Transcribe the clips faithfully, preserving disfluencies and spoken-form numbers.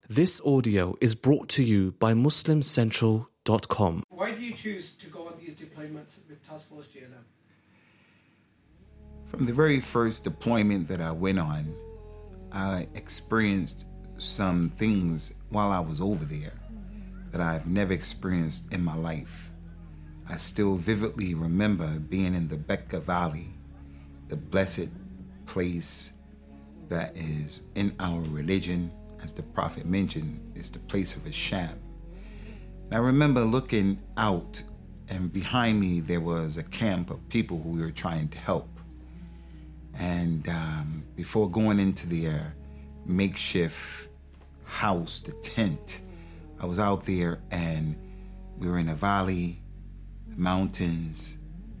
This audio is brought to you by muslim central dot com. Why do you choose to go on these deployments with Task Force G L M? From the very first deployment that I went on, I experienced some things while I was over there that I've never experienced in my life. I still vividly remember being in the Bekaa Valley, the blessed place that is in our religion, as the Prophet mentioned, is the place of Hisham. And I remember looking out, and behind me there was a camp of people who we were trying to help. And um, before going into the uh, makeshift house, the tent, I was out there and we were in a valley, the mountains,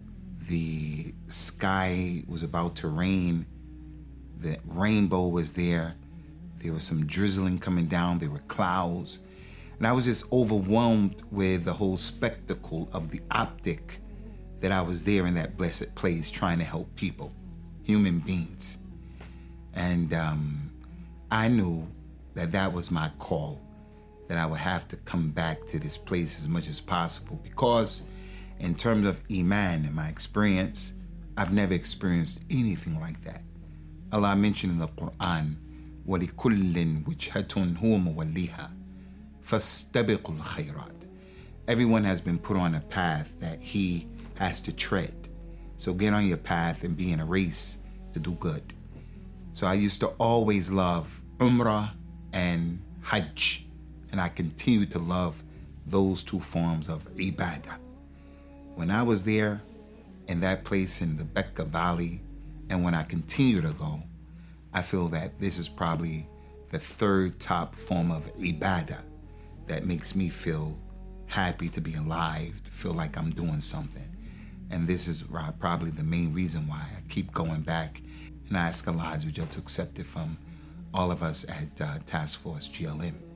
the sky was about to rain, the rainbow was there, there was some drizzling coming down, there were clouds, and I was just overwhelmed with the whole spectacle of the optic that I was there in that blessed place trying to help people, human beings. And um, I knew that that was my call, that I would have to come back to this place as much as possible, because in terms of Iman and my experience, I've never experienced anything like that. Allah mentioned in the Quran, وَلِكُلٍّ وِجْهَةٌ هُوَ مُوَلِّيهَا فَاسْتَبِقُوا الْخَيْرَاتِ. Everyone has been put on a path that he has to tread. So get on your path and be in a race to do good. So I used to always love Umrah and Hajj, and I continue to love those two forms of ibadah. When I was there in that place in the Bekaa Valley, and when I continue to go, I feel that this is probably the third top form of ibadah that makes me feel happy to be alive, to feel like I'm doing something. And this is probably the main reason why I keep going back, and I ask Allah Azza wa Jalla to accept it from all of us at uh, Task Force G L M.